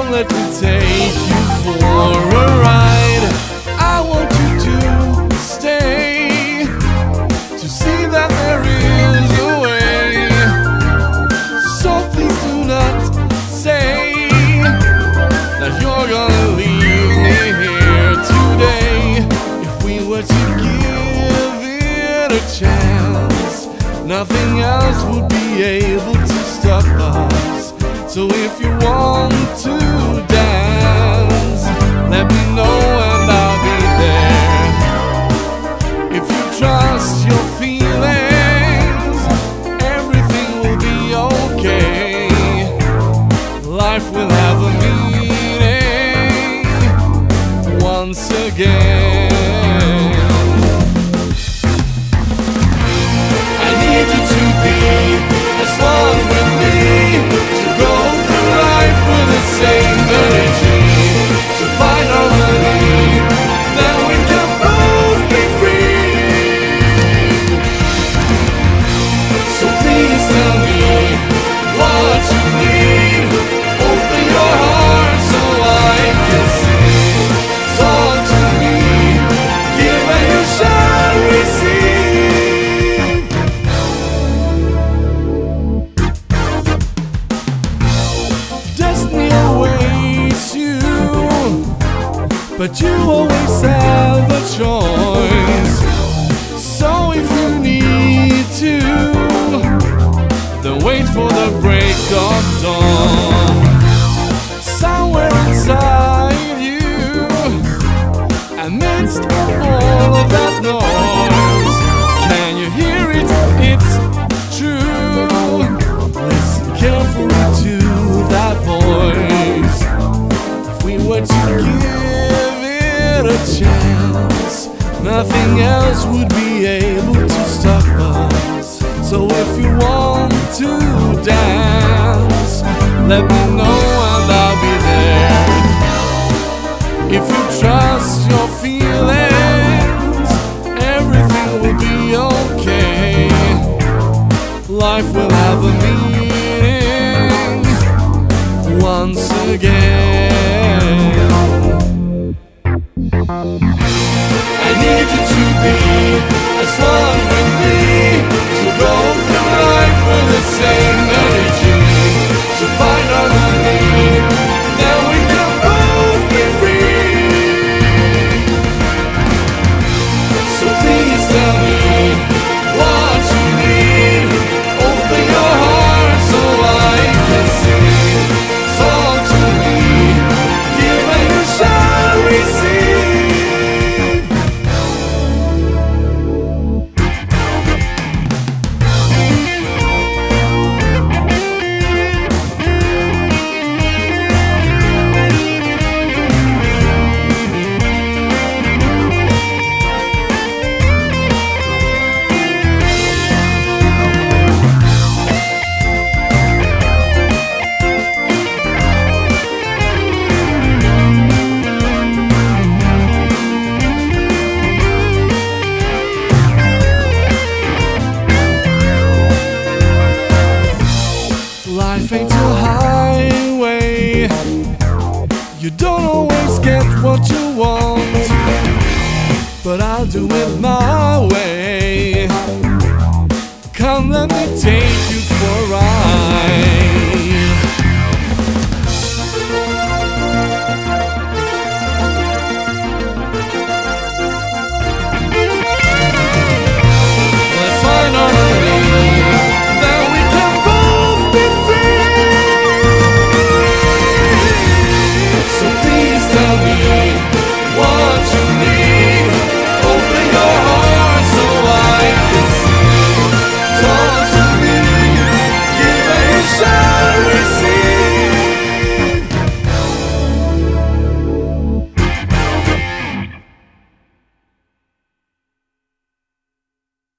Come let me take you for a ride. I want you to stay, to see that there is a way. So please do not say that you're gonna leave me here today. If we were to give it a chance, nothing else would be able to stop us. So if you want to dance, let me know and I'll be there. If you trust your feelings, everything will be okay. Life will have a meaning once again. I need you to be as one with me, to go through life with the same energy, to find harmony, then we can both be free. So please tell me what you need. Open your heart so I can see. Talk to me, give and you shall receive. Destiny awaits you, but you always have a choice. So if you need to, then wait for the break of dawn. Somewhere inside you, amidst all of that noise, can you hear it? It's true. Listen carefully to that voice. If we were to give it a chance, nothing else would be able to stop us. So if you want to dance, let me know and I'll be there. If you trust your feelings, everything will be okay. Life will have a meaning once again. I need you to be as one with me, to go through life with the same energy, to find harmony, then we can both be free. So please tell me what you need. Open your heart so I can see. Talk to me, give and you shall receive. Life ain't a highway. You don't always get what you want, but I'll do it my way. Come let me take you